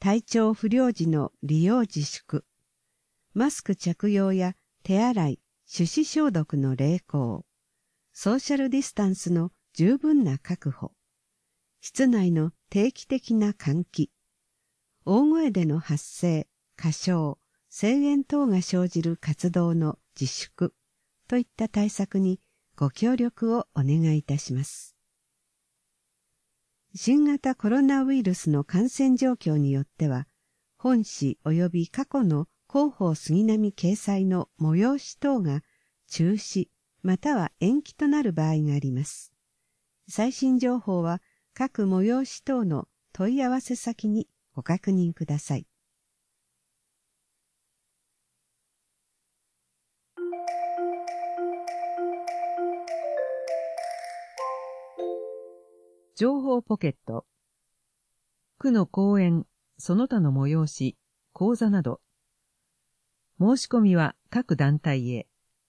体調不良時の利用自粛、マスク着用や手洗い、手指消毒の励行、ソーシャルディスタンスの十分な確保、室内の定期的な換気、大声での発声、歌唱、声援等が生じる活動の自粛といった対策にご協力をお願いいたします。新型コロナウイルスの感染状況によっては、本誌及び過去の広報杉並掲載の催し等が中止または延期となる場合があります。最新情報は各催し等の問い合わせ先にご確認ください。 情報ポケット。区の講演、その他の催し、講座など。申し込みは各団体へ。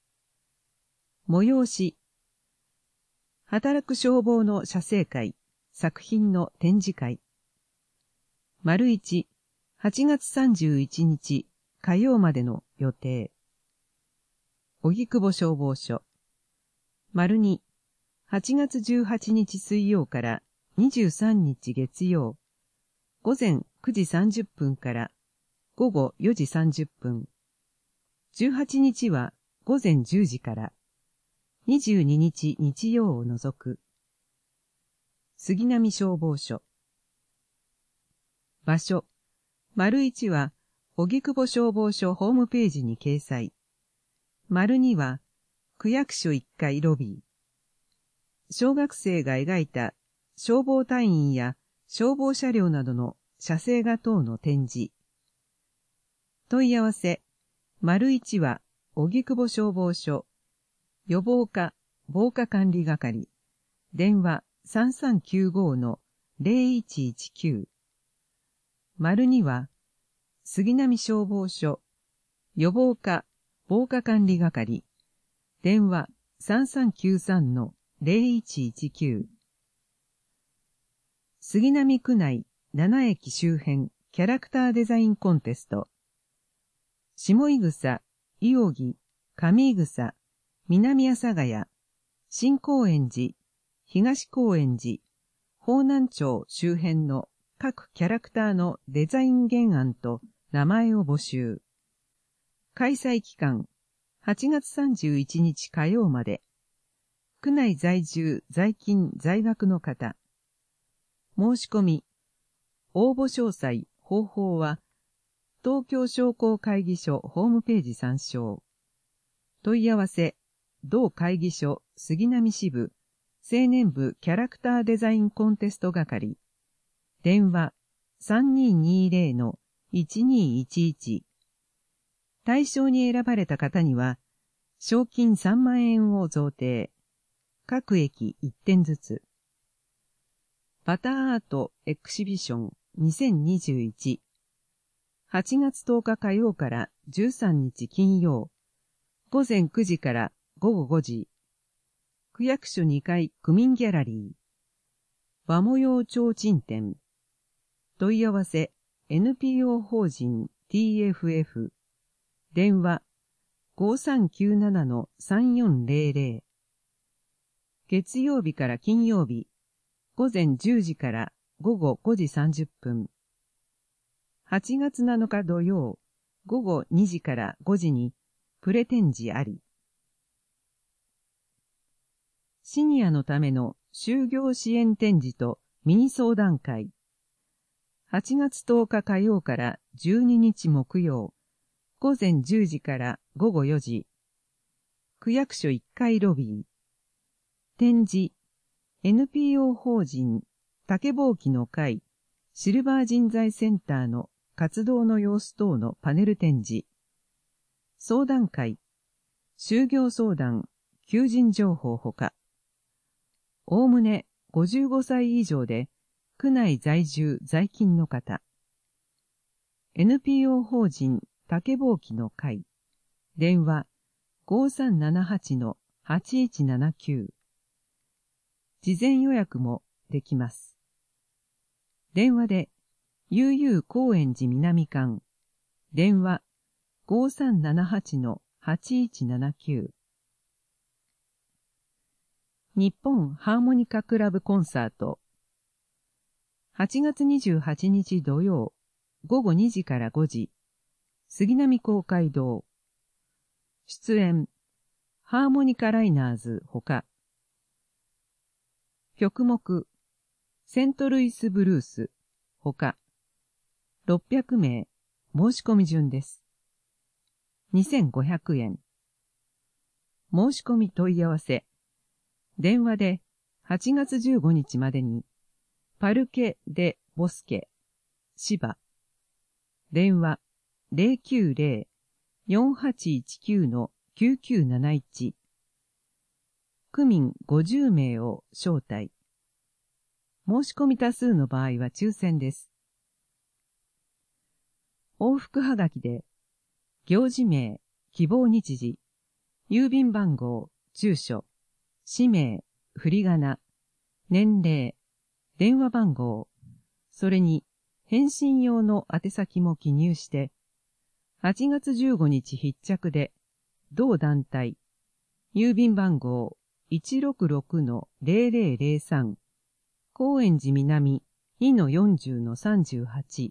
催し。働く消防の写生会、作品の展示会。丸1、8月31日火曜までの予定。荻窪消防署。丸2、8月18日水曜から23日月曜。午前9時30分から午後4時30分。18日は午前10時から。22日日曜を除く。杉並消防署。場所。丸1は、荻窪消防署ホームページに掲載。丸2は、区役所1階ロビー。小学生が描いた消防隊員や消防車両などの写生画等の展示。問い合わせ。丸1は、荻窪消防署。予防課、防火管理係。電話 3395-0119。丸2は、杉並消防署。予防課、防火管理係。電話 3393-0119。杉並区内7駅周辺キャラクターデザインコンテスト。下井草、伊予木、上井草、南阿佐ヶ谷、新高円寺、東高円寺、方南町周辺の各キャラクターのデザイン原案と名前を募集。開催期間、8月31日火曜まで。区内在住、在勤、在学の方。申し込み。応募詳細、方法は、東京商工会議所ホームページ参照。問い合わせ。同会議所杉並支部青年部キャラクターデザインコンテスト係。電話 3220-1211。対象に選ばれた方には賞金3万円を贈呈。各駅1点ずつ。バターアートエクシビション2021。8月10日火曜から13日金曜。午前9時から午後5時。区役所2階区民ギャラリー。和模様提灯展。問い合わせ NPO 法人 TFF。電話 5397-3400。月曜日から金曜日。午前10時から午後5時30分。8月7日土曜。午後2時から5時にプレ展示あり。シニアのための就業支援展示とミニ相談会。8月10日火曜から12日木曜。午前10時から午後4時。区役所1階ロビー。展示。NPO 法人竹ぼうきの会シルバー人材センターの活動の様子等のパネル展示。相談会。就業相談、求人情報ほか。おおむね55歳以上で、区内在住在勤の方。NPO 法人竹ぼうきの会。電話 5378-8179。事前予約もできます。電話で悠々高円寺南館。電話 5378-8179。日本ハーモニカクラブコンサート。8月28日土曜、午後2時から5時、杉並公会堂。出演、ハーモニカライナーズほか。曲目、セントルイスブルースほか。600名、申し込み順です。2500円。申し込み問い合わせ。電話で8月15日までに、パルケ・デ・ボスケ、芝。電話090-4819-9971。区民50名を招待。申し込み多数の場合は抽選です。往復はがきで、行事名、希望日時、郵便番号、住所、氏名、振り仮名、年齢、電話番号、それに返信用の宛先も記入して、8月15日必着で、同団体、郵便番号 166-0003、高円寺南 2-40-38。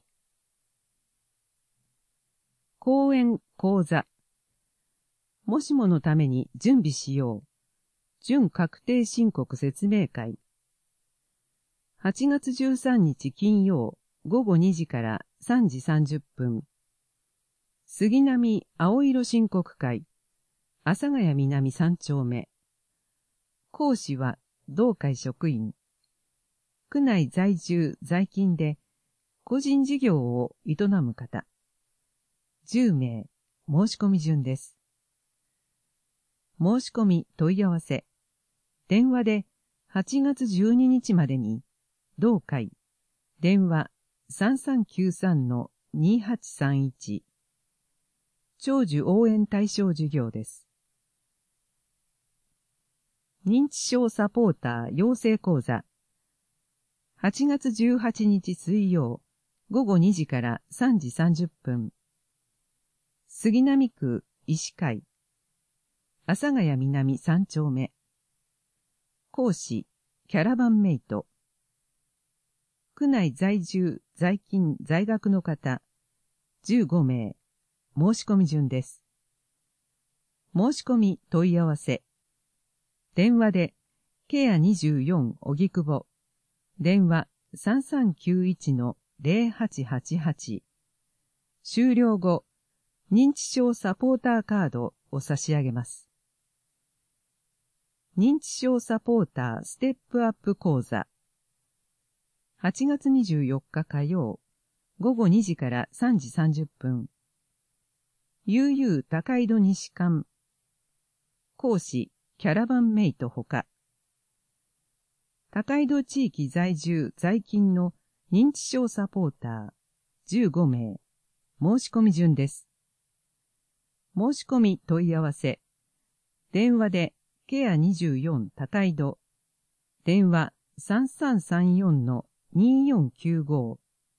講演講座。もしものために準備しよう。準確定申告説明会。8月13日金曜午後2時から3時30分。杉並青色申告会。阿佐ヶ谷南3丁目。講師は同会職員。区内在住在勤で個人事業を営む方。10名、申し込み順です。申し込み問い合わせ。電話で8月12日までに、同会、電話 3393-2831。長寿応援対象事業です。認知症サポーター養成講座。8月18日水曜、午後2時から3時30分。杉並区医師会。阿佐ヶ谷南3丁目。講師、キャラバンメイト。区内在住、在勤、在学の方、15名。申し込み順です。申し込み問い合わせ。電話で、ケア24荻窪。電話3391-0888。終了後、認知症サポーターカードを差し上げます。認知症サポーターステップアップ講座。8月24日火曜、午後2時から3時30分。悠々高井戸西館。講師、キャラバンメイトほか。高井戸地域在住在勤の認知症サポーター15名。申し込み順です。申し込み問い合わせ。電話でケア24高井戸。電話3334-2495。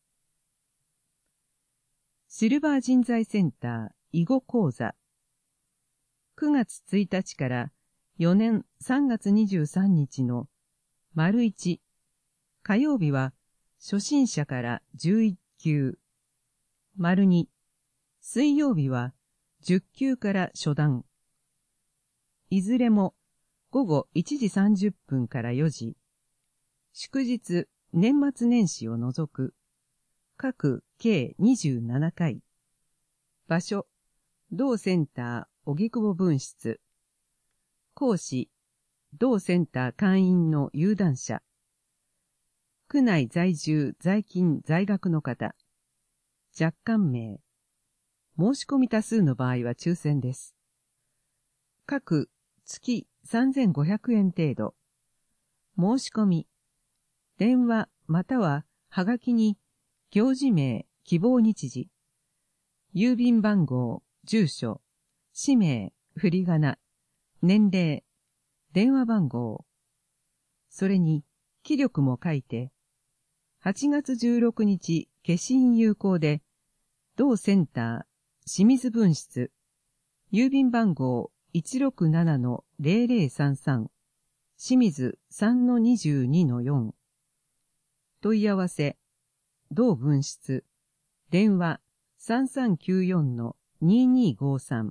シルバー人材センター囲碁講座。9月1日から4年3月23日の丸1。火曜日は初心者から11級。丸2。水曜日は10級から初段。いずれも午後1時30分から4時。祝日、年末年始を除く。各計27回。場所、同センター荻窪分室。講師、同センター会員の有段者。区内在住在勤在学の方。若干名。申し込み多数の場合は抽選です。各月3500円程度。申し込み。電話またははがきに行事名、希望日時。郵便番号、住所、氏名、振り仮名、年齢、電話番号。それに気力も書いて、 8月16日、消印有効で、同センター、清水分室、郵便番号 167-0033、清水 3-22-4。問い合わせ、同分室、電話 3394-2253。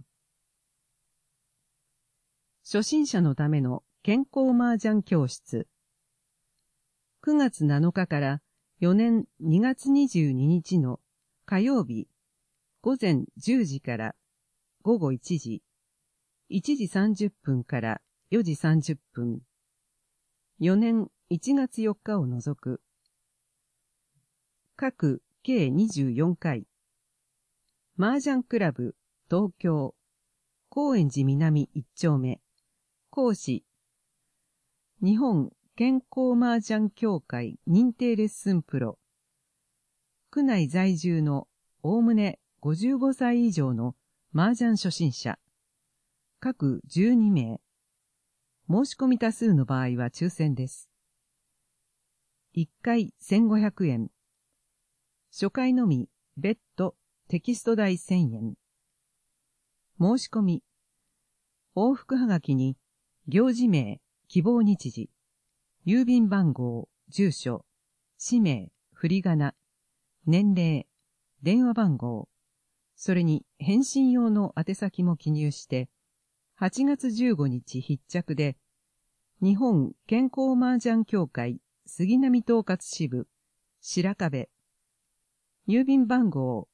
初心者のための健康麻雀教室。9月7日から4年2月22日の火曜日、午前10時から午後1時、1時30分から4時30分、4年1月4日を除く。各計24回。麻雀クラブ、東京、高円寺南1丁目。講師、日本健康麻雀協会認定レッスンプロ。区内在住のおおむね55歳以上の麻雀初心者。各12名。申し込み多数の場合は抽選です。1回1500円。初回のみ別途テキスト代1000円。申し込み。往復はがきに行事名、希望日時、郵便番号、住所、氏名、振り仮名、年齢、電話番号、それに返信用の宛先も記入して、8月15日必着で、日本健康麻雀協会杉並統括支部、白壁、郵便番号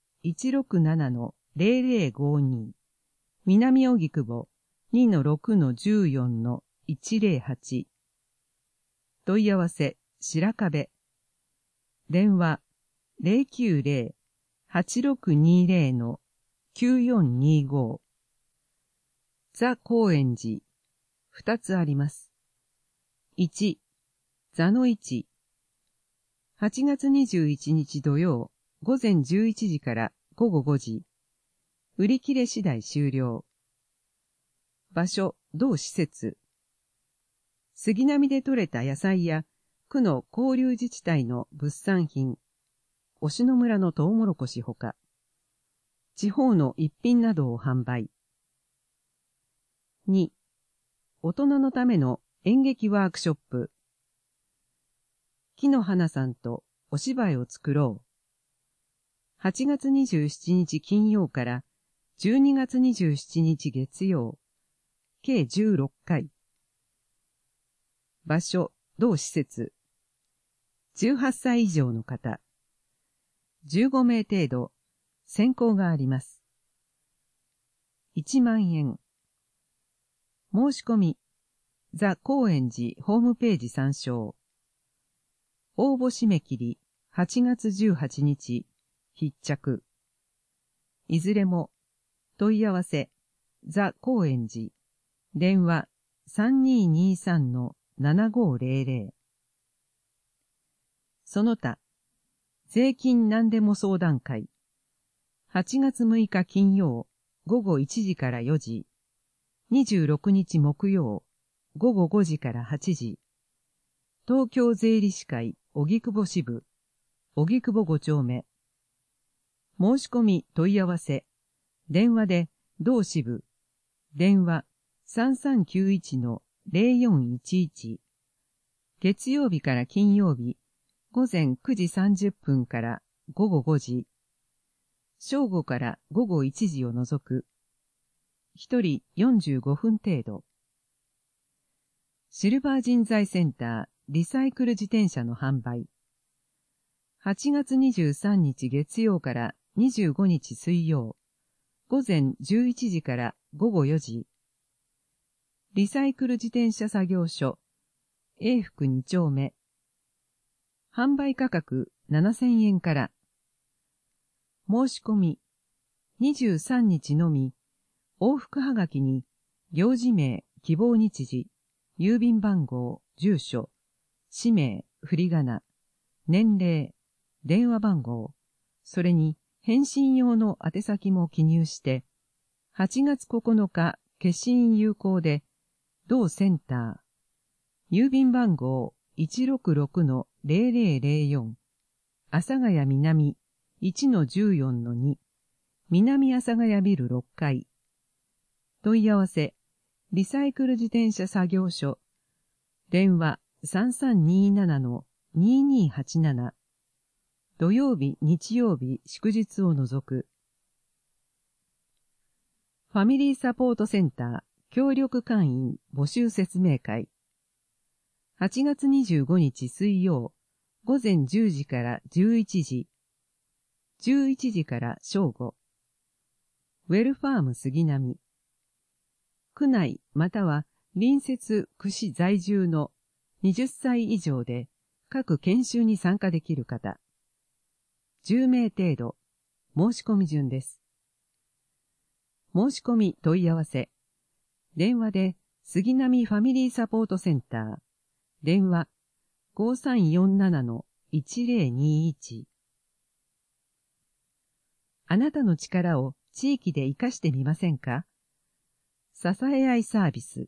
167-0052、南荻窪、2-6-14-108。問い合わせ、白壁。電話、090-8620-9425。ザ・高円寺。2つあります。1、座の1。8月21日土曜、午前11時から午後5時。売り切れ次第終了。場所、同施設。杉並で採れた野菜や区の交流自治体の物産品、忍野村のトウモロコシほか、地方の一品などを販売。2、大人のための演劇ワークショップ。木の花さんとお芝居を作ろう。8月27日金曜から12月27日月曜。計16回。場所、同施設。18歳以上の方。15名程度、選考があります。1万円。申し込み、ザ・高円寺ホームページ参照。応募締め切り、8月18日、必着。いずれも、問い合わせ、ザ・高円寺。電話 3223-7500。その他、税金何でも相談会。8月6日金曜午後1時から4時。26日木曜午後5時から8時。東京税理士会荻窪支部、荻窪5丁目。申し込み問い合わせ。電話で同支部。電話3391-0411。月曜日から金曜日、午前9時30分から午後5時。正午から午後1時を除く。1人45分程度。シルバー人材センターリサイクル自転車の販売。8月23日月曜から25日水曜。午前11時から午後4時。リサイクル自転車作業所、永福2丁目。販売価格7000円から。申し込み、23日のみ、往復はがきに、行事名、希望日時、郵便番号、住所、氏名、振り仮名、年齢、電話番号、それに返信用の宛先も記入して、8月9日、消印有効で、同センター、郵便番号 166-0004、 阿佐ヶ谷南 1-14-2 南阿佐ヶ谷ビル6階。問い合わせ、リサイクル自転車作業所。電話3327-2287。土曜日、日曜日、祝日を除く。ファミリーサポートセンター協力会員募集説明会。8月25日水曜、午前10時から11時、11時から正午。ウェルファーム杉並。区内または隣接区市在住の20歳以上で各研修に参加できる方。10名程度。申し込み順です。申し込み問い合わせ。電話で杉並ファミリーサポートセンター。電話 5347-1021。あなたの力を地域で活かしてみませんか？支え合いサービス。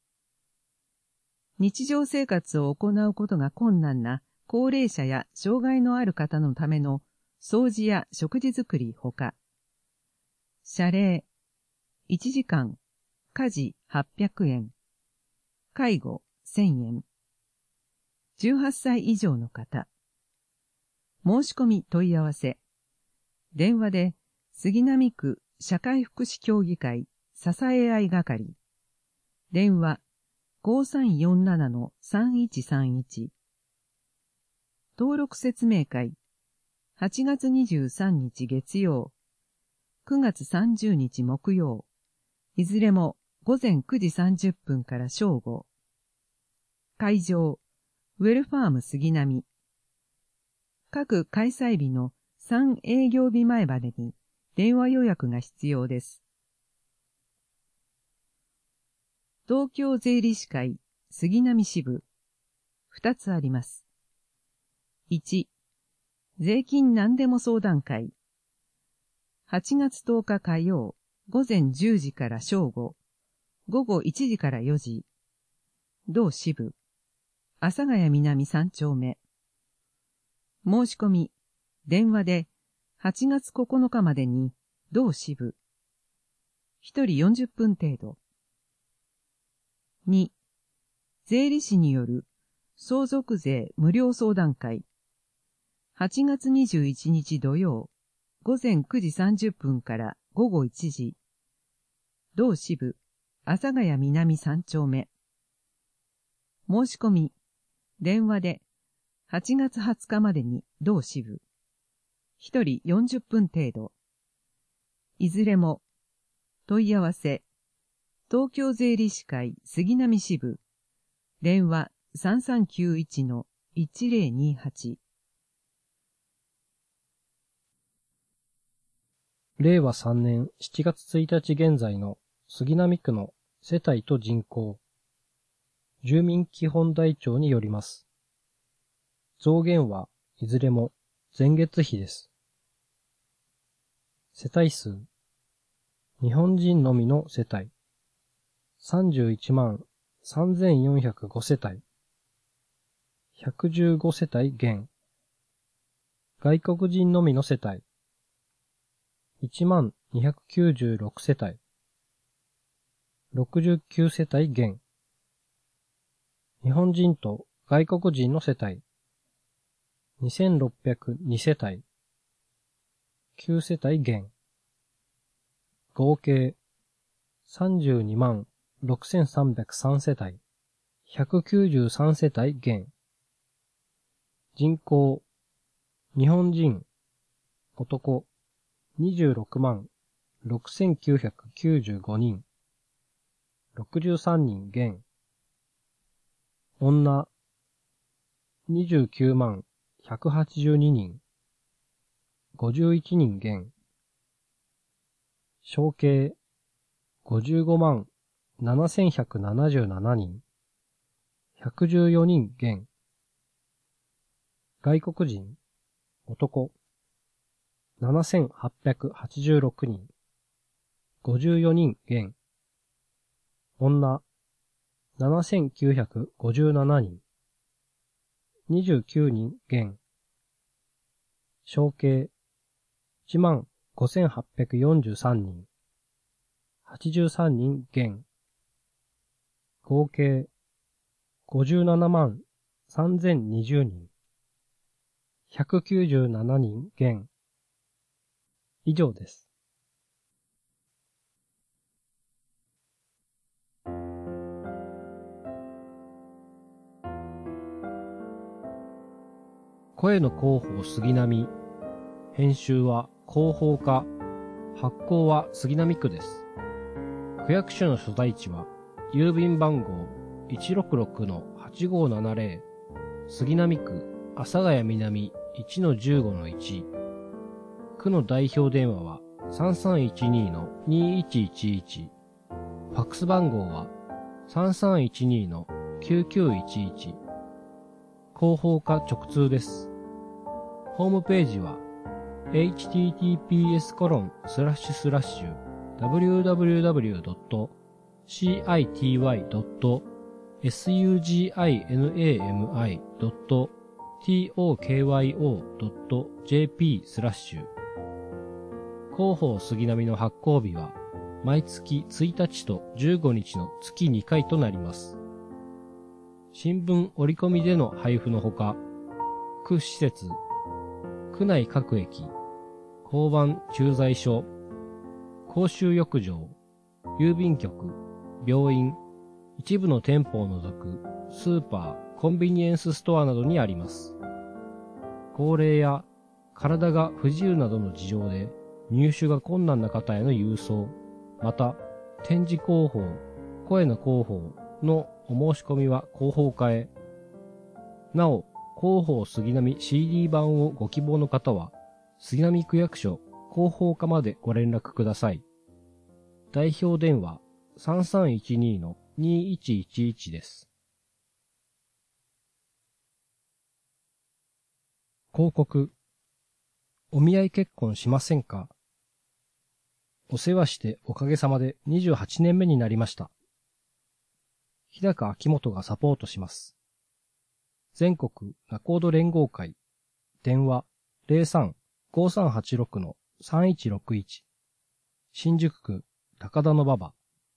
日常生活を行うことが困難な高齢者や障害のある方のための掃除や食事作りほか、謝礼、1時間、家事800円、介護1000円、18歳以上の方。申し込み問い合わせ。電話で杉並区社会福祉協議会支え合い係。電話 5347-3131。登録説明会。8月23日月曜、9月30日木曜。いずれも午前9時30分から正午。会場、ウェルファーム杉並。各開催日の3営業日前までに電話予約が必要です。東京税理士会杉並支部。2つあります。1、税金何でも相談会。8月10日火曜、午前10時から正午、午後1時から4時。同支部、阿佐ヶ谷南3丁目。申し込み、電話で8月9日までに同支部。1人40分程度。2、税理士による相続税無料相談会。8月21日土曜、午前9時30分から午後1時。同支部、阿佐ヶ谷南3丁目。申し込み、電話で8月20日までに同支部。1人40分程度。いずれも、問い合わせ、東京税理士会杉並支部。電話 3391-1028。 令和3年7月1日現在の杉並区の世帯と人口、住民基本台帳によります。増減はいずれも前月比です。世帯数、日本人のみの世帯、31万3405世帯、115世帯減。外国人のみの世帯、1万296世帯、69世帯減。日本人と外国人の世帯、2602世帯、9世帯減。合計、32万6303世帯、193世帯減。人口、日本人、男、26万6995人、63人減。女、29万182人、51人減。小計、55万7177人、114人減。外国人、男、7886人、54人減。女、7957人、29人減。 承継 15,843 人。83人減。合計 573,020 人。197人減。以上です。声の広報杉並。編集は広報課。発行は杉並区です。区役所の所在地は郵便番号 166-8570 杉並区阿佐ヶ谷南 1-15-1。区の代表電話は 3312-2111。ファックス番号は 3312-9911。広報課直通です。ホームページは https://www.city.suginami.tokyo.jp/ 広報杉並の発行日は毎月1日と15日の月2回となります。新聞折り込みでの配布のほか、区施設、区内各駅、交番駐在所、公衆浴場、郵便局、病院、一部の店舗を除くスーパー、コンビニエンスストアなどにあります。高齢や体が不自由などの事情で入手が困難な方への郵送、また展示広報、声の広報のお申し込みは広報課へ。なお、広報杉並 CD 版をご希望の方は、杉並区役所広報課までご連絡ください。代表電話 3312-2111 です。広告。お見合い結婚しませんか？お世話しておかげさまで28年目になりました。日高秋元がサポートします。全国仲人連合会。電話 03-5386-3161。新宿区高田馬場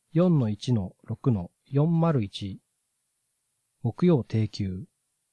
4-1-6-401。木曜定休。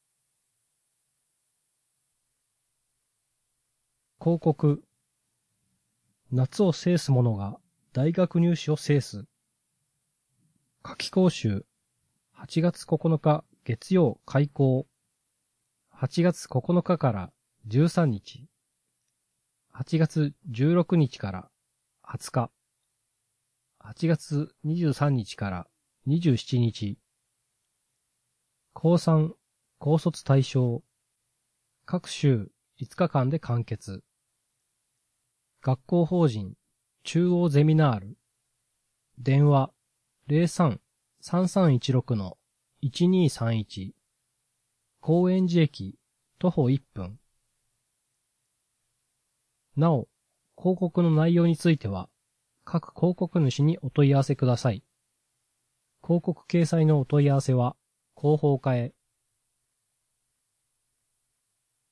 広告。夏を制す者が大学入試を制す。夏期講習。8月9日月曜開講。8月9日から13日。8月16日から20日。8月23日から27日。高3、高卒対象。各週5日間で完結。学校法人中央ゼミナール。電話 03-3316-1231。高円寺駅徒歩1分。なお、広告の内容については、各広告主にお問い合わせください。広告掲載のお問い合わせは、広報課へ。